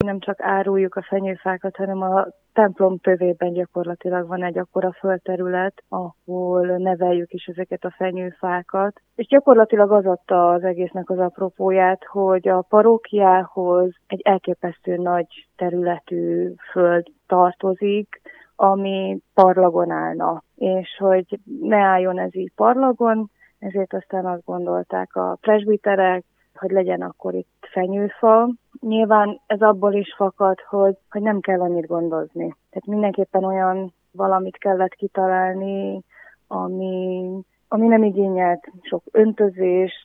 nem csak áruljuk a fenyőfákat, hanem a templom tövében gyakorlatilag van egy akkora földterület, ahol neveljük is ezeket a fenyőfákat. És gyakorlatilag az adta az egésznek az apropóját, hogy a parókiához egy elképesztő nagy területű föld tartozik, ami parlagon állna. És hogy ne álljon ez így parlagon, ezért aztán azt gondolták a presbiterek, hogy legyen akkor itt fenyőfa. Nyilván ez abból is fakad, hogy nem kell annyit gondozni. Tehát mindenképpen olyan valamit kellett kitalálni, ami nem igényelt sok öntözést,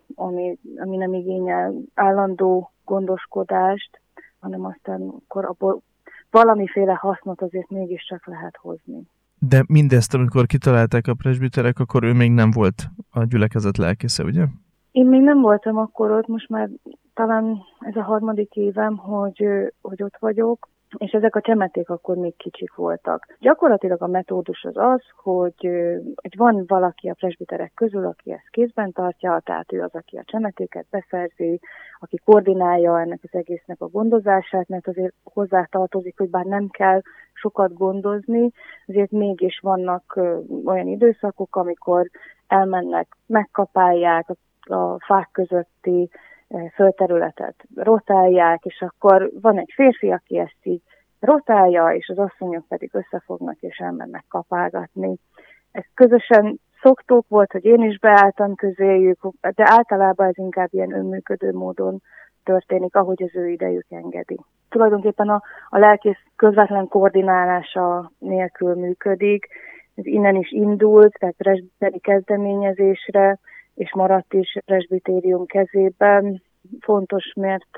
ami nem igényel állandó gondoskodást, hanem aztán akkor abból valamiféle hasznot azért mégiscsak lehet hozni. De mindezt, amikor kitalálták a presbiterek, akkor ő még nem volt a gyülekezet lelkésze, ugye? Én még nem voltam akkor ott, most már talán ez a 3. évem, hogy ott vagyok, és ezek a csemeték akkor még kicsik voltak. Gyakorlatilag a metódus az, hogy van valaki a presbiterek közül, aki ezt kézben tartja, tehát ő az, aki a csemetéket beszerzi, aki koordinálja ennek az egésznek a gondozását, mert azért hozzátartozik, hogy bár nem kell sokat gondozni, azért mégis vannak olyan időszakok, amikor elmennek, megkapálják a fák közötti földterületet, rotálják, és akkor van egy férfi, aki ezt így rotálja, és az asszonyok pedig összefognak és elmennek kapálgatni. Ezt közösen szoktuk, volt, hogy én is beálltam közéjük, de általában ez inkább ilyen önműködő módon történik, ahogy az ő idejük engedi. Tulajdonképpen a lelkész közvetlen koordinálása nélkül működik, ez innen is indult, tehát presbiteri kezdeményezésre, és maradt is presbitérium kezében. Fontos,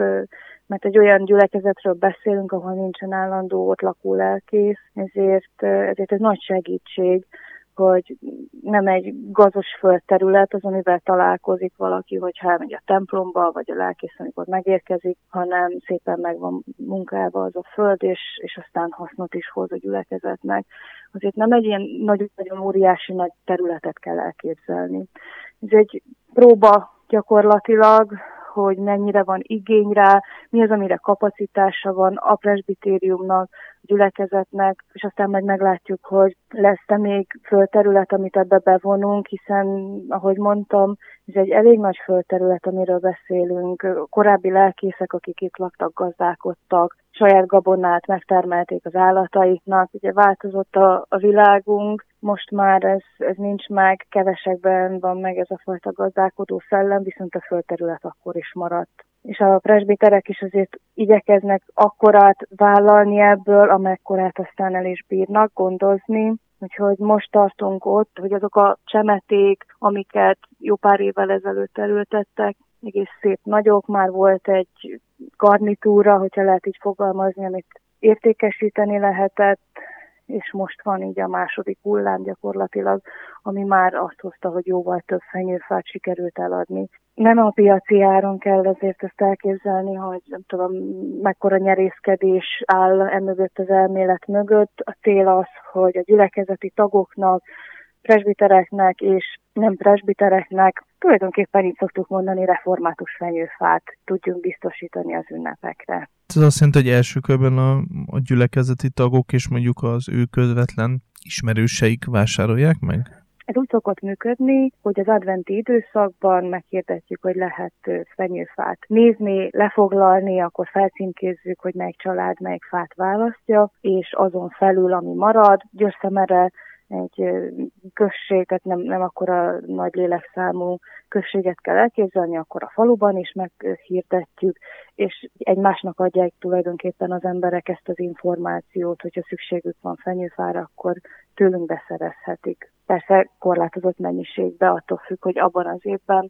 mert egy olyan gyülekezetről beszélünk, ahol nincsen állandó ott lakó lelkész, ezért ez nagy segítség, hogy nem egy gazos földterület az, amivel találkozik valaki, hogyha elmegy a templomba, vagy a lelkész, amikor megérkezik, hanem szépen meg van munkálva az a föld, és aztán hasznot is hoz a gyülekezetnek. Azért nem egy ilyen nagyon óriási nagy területet kell elképzelni. Ez egy próba gyakorlatilag, hogy mennyire van igény rá, mi az, amire kapacitása van a presbitériumnak, a gyülekezetnek, és aztán majd meglátjuk, hogy lesz-e még földterület, amit ebbe bevonunk, hiszen, ahogy mondtam, ez egy elég nagy földterület, amiről beszélünk. Korábbi lelkészek, akik itt laktak, gazdálkodtak, saját gabonát megtermelték az állataiknak. Ugye változott a világunk, most már ez nincs meg, kevesekben van meg ez a fajta gazdálkodó szellem, viszont a földterület akkor is maradt. És a presbiterek is azért igyekeznek akkorát vállalni ebből, amekkorát aztán el is bírnak gondozni. Úgyhogy most tartunk ott, hogy azok a csemeték, amiket jó pár évvel ezelőtt elültettek, egész szép nagyok, már volt egy garnitúra, hogyha lehet így fogalmazni, amit értékesíteni lehetett, és most van így a második hullám gyakorlatilag, ami már azt hozta, hogy jóval több fenyőfát sikerült eladni. Nem a piaci áron kell ezért ezt elképzelni, hogy nem tudom, mekkora nyerészkedés áll emögött az elmélet mögött. A cél az, hogy a gyülekezeti tagoknak, presbitereknek és nem presbitereknek, tulajdonképpen így szoktuk mondani, református fenyőfát tudjunk biztosítani az ünnepekre. Ez azt jelenti, hogy első körben a gyülekezeti tagok és mondjuk az ő közvetlen ismerőseik vásárolják meg? Ez úgy szokott működni, hogy az adventi időszakban meghirdetjük, hogy lehet fenyőfát nézni, lefoglalni, akkor felcímkézzük, hogy melyik család melyik fát választja, és azon felül, ami marad, Győrszemere egy község, tehát nem akkora nagy lélekszámú községet kell elképzelni, akkor a faluban is meghirdetjük, és egymásnak adják tulajdonképpen az emberek ezt az információt, hogyha szükségük van fenyőfára, akkor tőlünk beszerezhetik. Persze korlátozott mennyiségbe, attól függ, hogy abban az évben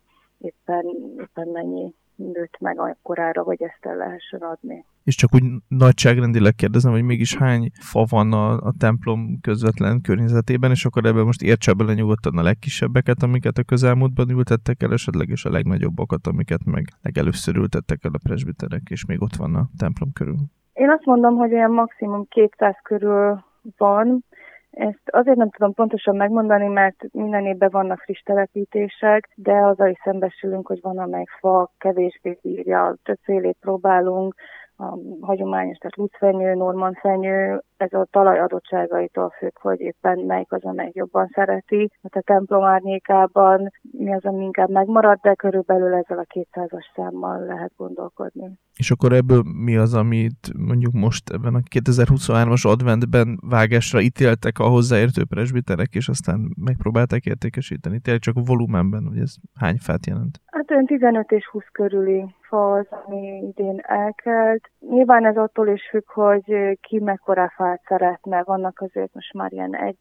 éppen mennyi nőtt meg akkorára, hogy ezt el lehessen adni. És csak úgy nagyságrendileg kérdezem, hogy mégis hány fa van a templom közvetlen környezetében, és akkor ebben most értse bele nyugodtan a legkisebbeket, amiket a közelmúltban ültettek el, esetleg és a legnagyobbakat, amiket meg legelőször ültettek el a presbiterek, és még ott van a templom körül. Én azt mondom, hogy olyan maximum 200 körül van. Ezt azért nem tudom pontosan megmondani, mert minden évben vannak friss telepítések, de azzal is szembesülünk, hogy van, amelyik fa kevésbé bírja, többfélét próbálunk, a hagyományos, tehát lucfenyő, normandfenyő, ez a talaj adottságaitól függ, hogy éppen melyik az, amelyik jobban szereti. Hát a templom árnyékában mi az, ami inkább megmarad, de körülbelül ezzel a 200-as számmal lehet gondolkodni. És akkor ebből mi az, amit mondjuk most ebben a 2023-as adventben vágásra ítéltek a hozzáértő presbiterek, és aztán megpróbálták értékesíteni? Tényleg csak a volumenben, hogy ez hány fát jelent? Hát olyan 15 és 20 körüli fa az, ami idén elkelt. Nyilván ez attól is függ, hogy ki mekkora fát szeretne. Vannak azért most már ilyen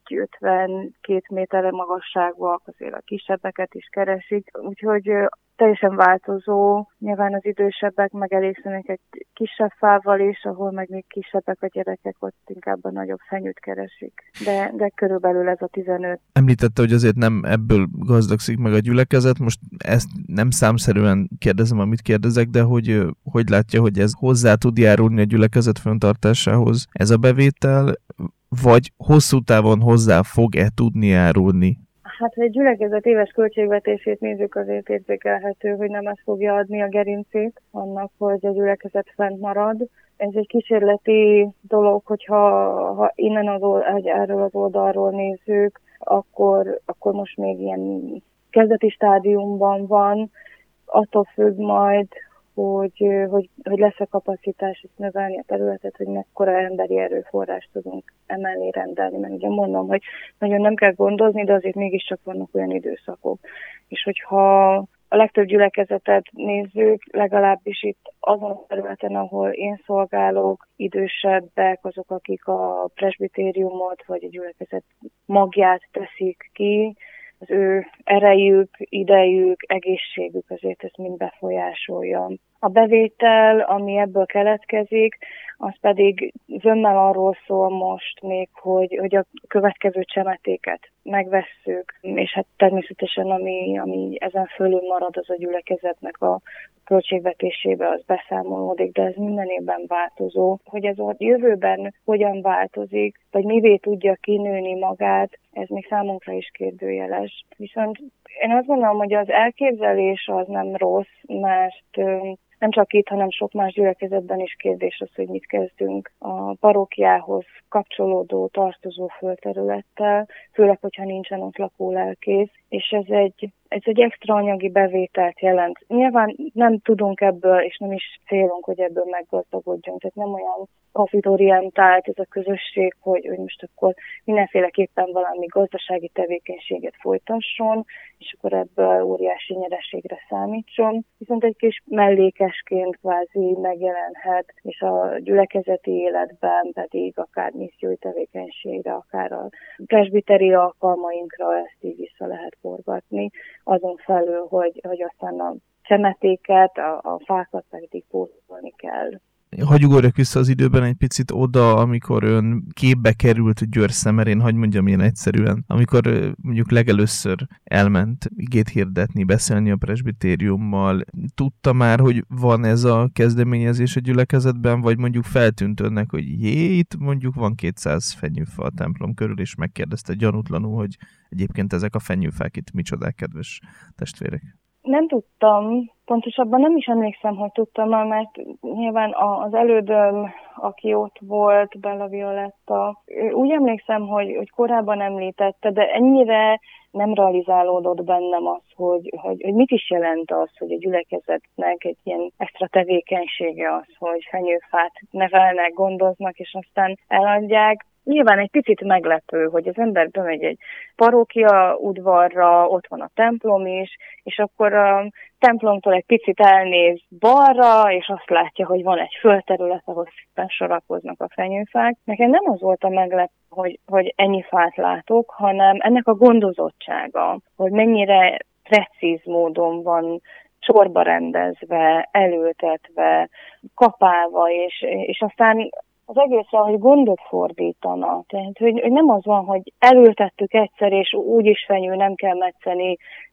1,52 méterre magasságúak, azért a kisebbeket is keresik. Úgyhogy teljesen változó. Nyilván az idősebbek megelégszenek egy kisebb fával is, ahol meg még kisebbek a gyerekek, ott inkább a nagyobb fenyőt keresik. De körülbelül ez a 15. Említette, hogy azért nem ebből gazdagszik meg a gyülekezet. Most ezt nem számszerűen kérdezem, amit kérdezek, de hogy látja, hogy ez hozzá tud járulni a gyülekezet fenntartásához ez a bevétel, vagy hosszú távon hozzá fog-e tudni járulni? Hát, ha egy gyülekezet éves költségvetését nézzük, azért érzékelhető, hogy nem ez fogja adni a gerincét annak, hogy a gyülekezet fent marad. Ez egy kísérleti dolog, hogyha innen erről az oldalról nézzük, akkor most még ilyen kezdeti stádiumban van, attól függ majd, hogy lesz a kapacitás ezt növelni a területet, hogy mekkora emberi erőforrást tudunk emellé rendelni. Mert ugye mondom, hogy nagyon nem kell gondozni, de azért mégiscsak vannak olyan időszakok. És hogyha a legtöbb gyülekezetet nézzük, legalábbis itt azon a területen, ahol én szolgálok, idősebbek, azok, akik a presbitériumot vagy a gyülekezet magját teszik ki, az ő erejük, idejük, egészségük azért ezt mind befolyásolja. A bevétel, ami ebből keletkezik, az pedig zömmel arról szól most még, hogy a következő csemetéket megvesszük, és hát természetesen ami ezen fölül marad, az a gyülekezetnek a költségvetésébe, az beszámolódik, de ez minden évben változó. Hogy ez a jövőben hogyan változik, vagy mivé tudja kinőni magát, ez még számunkra is kérdőjeles. Viszont én azt gondolom, hogy az elképzelés az nem rossz, mert nem csak itt, hanem sok más gyülekezetben is kérdés az, hogy mit kezdünk a parókiához kapcsolódó, tartozó földterülettel, főleg, hogyha nincsen ott lakólelkész, és ez egy extra anyagi bevételt jelent. Nyilván nem tudunk ebből, és nem is célunk, hogy ebből meggazdagodjunk. Tehát nem olyan profitorientált ez a közösség, hogy most akkor mindenféleképpen valami gazdasági tevékenységet folytasson, és akkor ebből óriási nyereségre számítson. Viszont egy kis mellékesként kvázi megjelenhet, és a gyülekezeti életben pedig akár missziói tevékenységre, akár a presbiteri alkalmainkra ezt így vissza lehet forgatni. Azon felül, hogy aztán a csemetéket, a fákat pedig pótolni kell. Hagy ugorjak vissza az időben egy picit oda, amikor ön képbe került Győr-Szemerén, hagy mondjam ilyen egyszerűen, amikor mondjuk legelőször elment igét hirdetni, beszélni a presbitériummal, tudta már, hogy van ez a kezdeményezés a gyülekezetben, vagy mondjuk feltűnt önnek, hogy itt mondjuk van 200 fenyőfa a templom körül, és megkérdezte gyanútlanul, hogy egyébként ezek a fenyőfák itt micsodák, kedves testvérek? Nem tudtam, pontosabban nem is emlékszem, hogy tudtam, mert nyilván az elődöm, aki ott volt, Bella Violetta, úgy emlékszem, hogy korábban említette, de ennyire nem realizálódott bennem az, hogy mit is jelent az, hogy a gyülekezetnek egy ilyen extra tevékenysége az, hogy fenyőfát nevelnek, gondoznak, és aztán eladják. Nyilván egy picit meglepő, hogy az ember bemegy egy parókia udvarra, ott van a templom is, és akkor a templomtól egy picit elnéz balra, és azt látja, hogy van egy földterület, ahol szépen sorakoznak a fenyőfák. Nekem nem az volt a meglepő, hogy ennyi fát látok, hanem ennek a gondozottsága, hogy mennyire precíz módon van sorba rendezve, elültetve, kapálva, és aztán az egészre, hogy gondot fordítanak. Tehát, hogy nem az van, hogy elültettük egyszer, és úgyis fenyő, nem kell metszeni,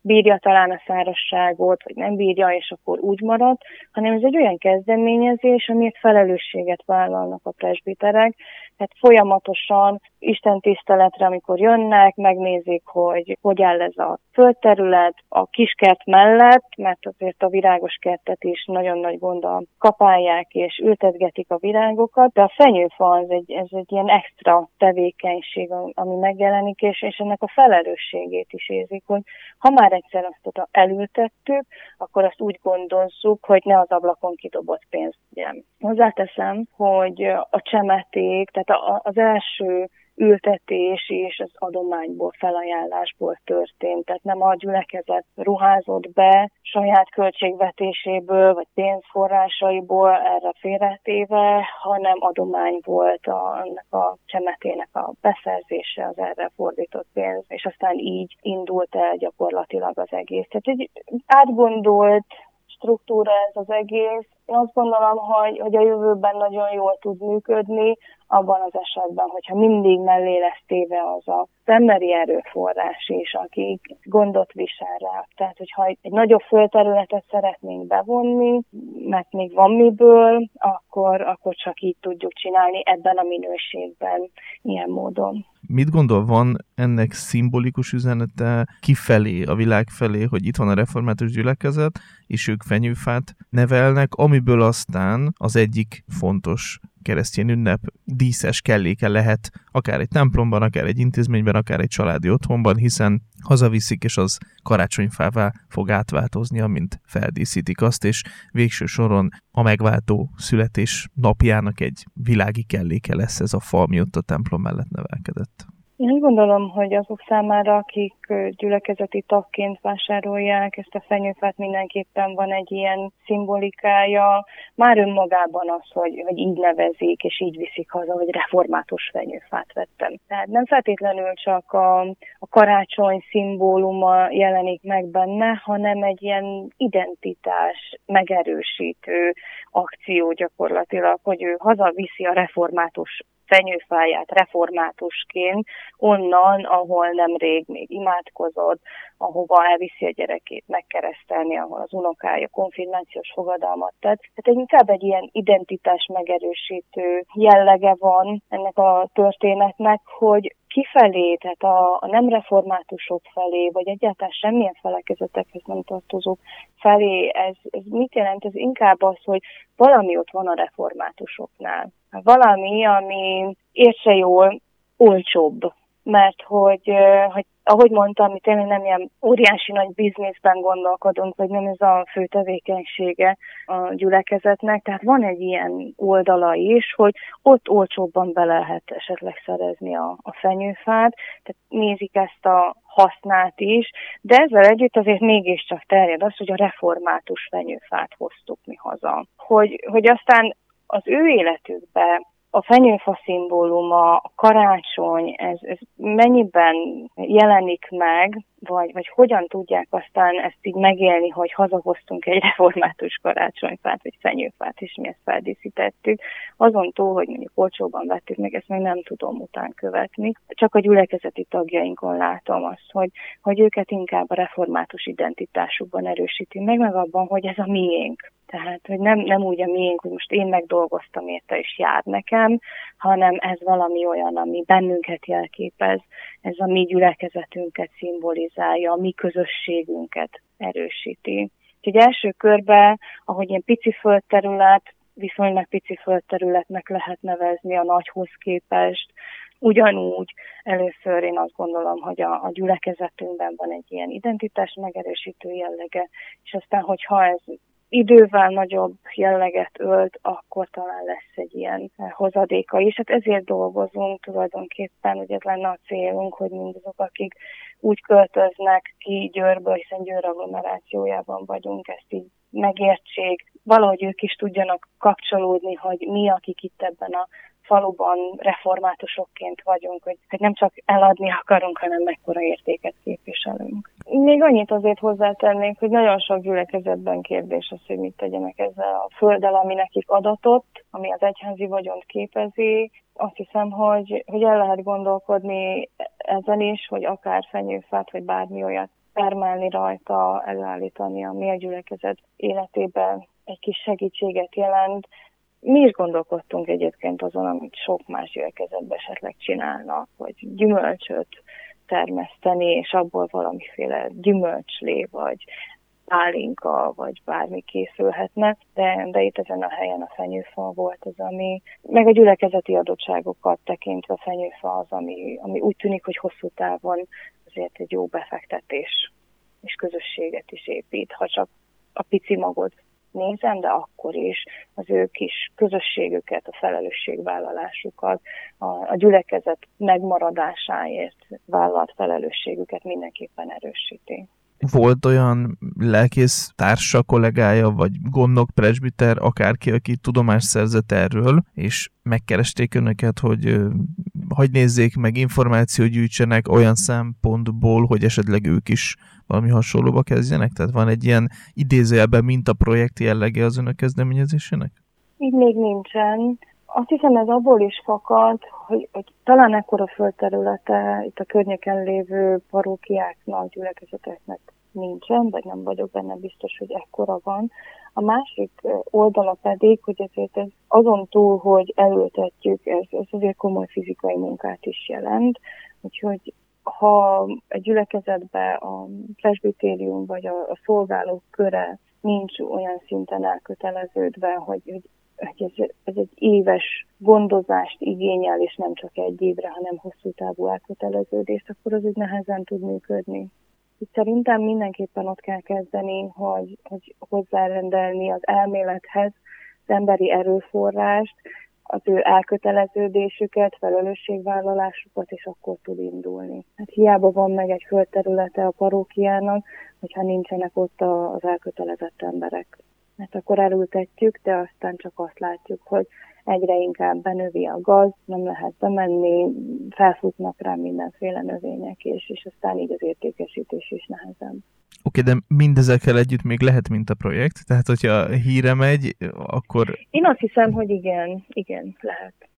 bírja talán a szárazságot, vagy nem bírja, és akkor úgy maradt, hanem ez egy olyan kezdeményezés, amiért felelősséget vállalnak a presbiterek, tehát folyamatosan Isten tiszteletre, amikor jönnek, megnézik, hogy áll ez a földterület a kiskert mellett, mert azért a virágos kertet is nagyon nagy gonddal kapálják és ültetgetik a virágokat, de a fenyőfa ez egy ilyen extra tevékenység, ami megjelenik, és ennek a felelősségét is érzik, hogy ha már egyszer azt elültettük, akkor azt úgy gondozzuk, hogy ne az ablakon kidobott pénzt legyen. Hozzáteszem, hogy a csemeték, tehát az első ültetés és az adományból, felajánlásból történt. Tehát nem a gyülekezet ruházott be saját költségvetéséből, vagy pénzforrásaiból erre félretéve, hanem adomány volt annak a csemetének a beszerzése, az erre fordított pénz, és aztán így indult el gyakorlatilag az egész. Tehát egy átgondolt struktúra ez az egész. Én azt gondolom, hogy a jövőben nagyon jól tud működni, abban az esetben, hogyha mindig mellé lesz téve az emberi erőforrás is, akik gondot visel rá. Tehát, hogyha egy nagyobb földterületet szeretnénk bevonni, mert még van miből, akkor csak így tudjuk csinálni ebben a minőségben, ilyen módon. Mit gondol, van ennek szimbolikus üzenete kifelé, a világ felé, hogy itt van a református gyülekezet, és ők fenyőfát nevelnek, amiből aztán az egyik fontos keresztény ünnep díszes kelléke lehet, akár egy templomban, akár egy intézményben, akár egy családi otthonban, hiszen hazaviszik, és az karácsonyfává fog átváltozni, amint feldíszítik azt, és végső soron a megváltó születés napjának egy világi kelléke lesz ez a fa, ami ott a templom mellett nevelkedett. Én úgy gondolom, hogy azok számára, akik gyülekezeti tagként vásárolják ezt a fenyőfát, mindenképpen van egy ilyen szimbolikája. Már önmagában az, hogy így nevezik, és így viszik haza, hogy református fenyőfát vettem. Tehát nem feltétlenül csak a karácsony szimbóluma jelenik meg benne, hanem egy ilyen identitás megerősítő akció gyakorlatilag, hogy ő hazaviszi a református fenyőfáját reformátusként onnan, ahol nemrég még imádkozott, ahova elviszi a gyerekét megkeresztelni, ahol az unokája konfirmációs fogadalmat tett. Tehát inkább egy ilyen identitás megerősítő jellege van ennek a történetnek, hogy kifelé, tehát a nem reformátusok felé, vagy egyáltalán semmilyen felekezetekhez nem tartozók felé, ez mit jelent? Ez inkább az, hogy valami ott van a reformátusoknál. Valami, ami értse jól, olcsóbb. Mert hogy ahogy mondtam, mi tényleg nem ilyen óriási nagy bizniszben gondolkodunk, vagy nem ez a fő tevékenysége a gyülekezetnek. Tehát van egy ilyen oldala is, hogy ott olcsóbban be lehet esetleg szerezni a fenyőfát, tehát nézik ezt a hasznát is, de ezzel együtt azért mégiscsak terjed az, hogy a református fenyőfát hoztuk mi haza. Hogy aztán az ő életükbe a fenyőfa szimbóluma, a karácsony, ez mennyiben jelenik meg, vagy hogyan tudják aztán ezt így megélni, hogy hazahoztunk egy református karácsonyfát, vagy fenyőfát, és mi ezt feldíszítettük. Azon túl, hogy mondjuk olcsóban vettük meg, ezt még nem tudom után követni. Csak a gyülekezeti tagjainkon látom azt, hogy őket inkább a református identitásukban erősíti meg abban, hogy ez a miénk. Tehát, hogy nem úgy a miénk, hogy most én megdolgoztam érte, és jár nekem, hanem ez valami olyan, ami bennünket jelképez, ez a mi gyülekezetünket szimbolizálja, a mi közösségünket erősíti. Úgyhogy első körben, ahogy ilyen pici földterület, viszonylag pici földterületnek lehet nevezni a nagyhoz képest, ugyanúgy először én azt gondolom, hogy a gyülekezetünkben van egy ilyen identitás megerősítő jellege, és aztán, hogyha ez idővel nagyobb jelleget ölt, akkor talán lesz egy ilyen hozadéka is. Hát ezért dolgozunk tulajdonképpen, hogy ez lenne a célunk, hogy mindazok, akik úgy költöznek ki Győrből, hiszen Győr agglomerációjában vagyunk, ezt így megértsék, valahogy ők is tudjanak kapcsolódni, hogy mi, akik itt ebben a faluban reformátusokként vagyunk, hogy nem csak eladni akarunk, hanem mekkora értéket képviselünk. Még annyit azért hozzátennék, hogy nagyon sok gyülekezetben kérdés az, hogy mit tegyenek ezzel a földdel, ami nekik adatott, ami az egyházi vagyont képezi. Azt hiszem, hogy el lehet gondolkodni ezen is, hogy akár fenyőfát, vagy bármi olyat termelni rajta, előállítani, ami a gyülekezet életében egy kis segítséget jelent. Mi is gondolkodtunk egyébként azon, amit sok más gyülekezetben esetleg csinálnak, vagy gyümölcsöt termeszteni, és abból valamiféle gyümölcslé, vagy pálinka, vagy bármi készülhetne, de itt ezen a helyen a fenyőfa volt az, ami, meg a gyülekezeti adottságokat tekintve a fenyőfa az, ami úgy tűnik, hogy hosszú távon azért egy jó befektetés és közösséget is épít, ha csak a pici magot nézem, de akkor is az ő kis közösségüket, a felelősségvállalásukat, a gyülekezet megmaradásáért vállalt felelősségüket mindenképpen erősíti. Volt olyan lelkész társa, kollégája, vagy gondnok, presbiter, akárki, aki tudomást szerzett erről, és megkeresték önöket, hogy nézzék meg, információt gyűjtsenek olyan szempontból, hogy esetleg ők is valami hasonlóba kezdjenek? Tehát van egy ilyen idézőjelben mintaprojekt jellege az önök kezdeményezésének? Így még nincsen. Azt hiszem, ez abból is fakad, hogy talán ekkora földterülete itt a környéken lévő parókiáknak, gyülekezeteknek nincsen, vagy nem vagyok benne biztos, hogy ekkora van. A másik oldala pedig, hogy ezért ez azon túl, hogy elültetjük, ez azért komoly fizikai munkát is jelent, úgyhogy ha egy gyülekezetben a presbitérium vagy a szolgálók köre nincs olyan szinten elköteleződve, hogy ez egy éves gondozást igényel, és nem csak egy évre, hanem hosszú távú elköteleződést, akkor az úgy nehezen tud működni. Itt szerintem mindenképpen ott kell kezdeni, hogy hozzárendelni az elmélethez az emberi erőforrást, az ő elköteleződésüket, felelősségvállalásukat, és akkor tud indulni. Hát hiába van meg egy földterülete a parókiának, hogyha nincsenek ott az elkötelezett emberek. Mert akkor elültetjük, de aztán csak azt látjuk, hogy egyre inkább benövi a gaz, nem lehet bemenni, felfutnak rá mindenféle növények, és aztán így az értékesítés is nehezen. Oké, de mindezekkel együtt még lehet mintaprojekt? Tehát, hogyha híre megy, akkor... Én azt hiszem, hogy igen, lehet.